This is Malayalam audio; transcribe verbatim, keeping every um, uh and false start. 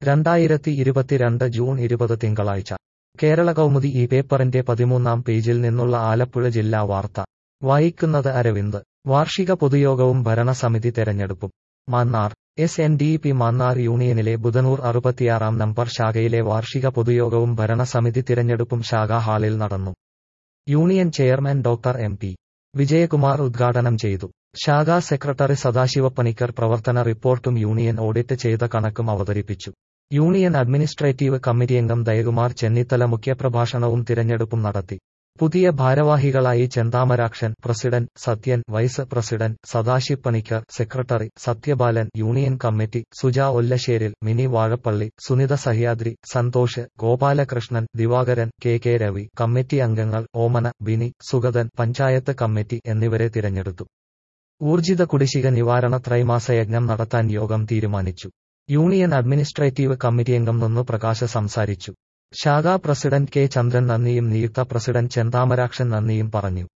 രണ്ടായിരത്തി ഇരുപത്തിരണ്ട് ജൂൺ ഇരുപത് തിങ്കളാഴ്ച കേരള കൗമുദി ഈ പേപ്പറിന്റെ പതിമൂന്നാം പേജിൽ നിന്നുള്ള ആലപ്പുഴ ജില്ലാ വാർത്ത വായിക്കുന്നത് അരവിന്ദ്. വാർഷിക പൊതുയോഗവും ഭരണസമിതി തെരഞ്ഞെടുപ്പും. Mannar. S N D P Mannar യൂണിയനിലെ ബുധനൂർ അറുപത്തിയാറാം നമ്പർ ശാഖയിലെ വാർഷിക പൊതുയോഗവും ഭരണസമിതി തിരഞ്ഞെടുപ്പും ശാഖാ ഹാളിൽ നടന്നു. Union chairman doctor M P Vijayakumar ഉദ്ഘാടനം ചെയ്തു. ശാഖാ സെക്രട്ടറി സദാശിവപ്പണിക്കർ പ്രവർത്തന റിപ്പോർട്ടും യൂണിയൻ ഓഡിറ്റ് ചെയ്ത കണക്കും അവതരിപ്പിച്ചു. യൂണിയൻ അഡ്മിനിസ്ട്രേറ്റീവ് കമ്മിറ്റിയംഗം ദയകുമാർ ചെന്നിത്തല മുഖ്യപ്രഭാഷണവും തിരഞ്ഞെടുപ്പും നടത്തി. പുതിയ ഭാരവാഹികളായി Chenthamarakshan president, Sathyan vice president, Sadashiv Panicker secretary, Sathyabalan union committee, Suja Ollasseril, Mini Vazhappally, Sunitha Sahyadri, Santhosh, Gopalakrishnan, Divakaran, K K Ravi committee അംഗങ്ങൾ ഓമന, ബിനി, സുഗതൻ പഞ്ചായത്ത് കമ്മിറ്റി എന്നിവരെ തിരഞ്ഞെടുത്തു. ഊർജിത കുടിശ്ശിക നിവാരണ ത്രൈമാസയജ്ഞം നടത്താൻ യോഗം തീരുമാനിച്ചു. യൂണിയൻ അഡ്മിനിസ്ട്രേറ്റീവ് കമ്മിറ്റിയംഗം നന്നു പ്രകാശ് സംസാരിച്ചു. ശാഖാ പ്രസിഡന്റ് കെ ചന്ദ്രൻ നന്ദിയും നിയുക്ത പ്രസിഡന്റ് ചെന്താമരാക്ഷൻ നന്ദിയും പറഞ്ഞു.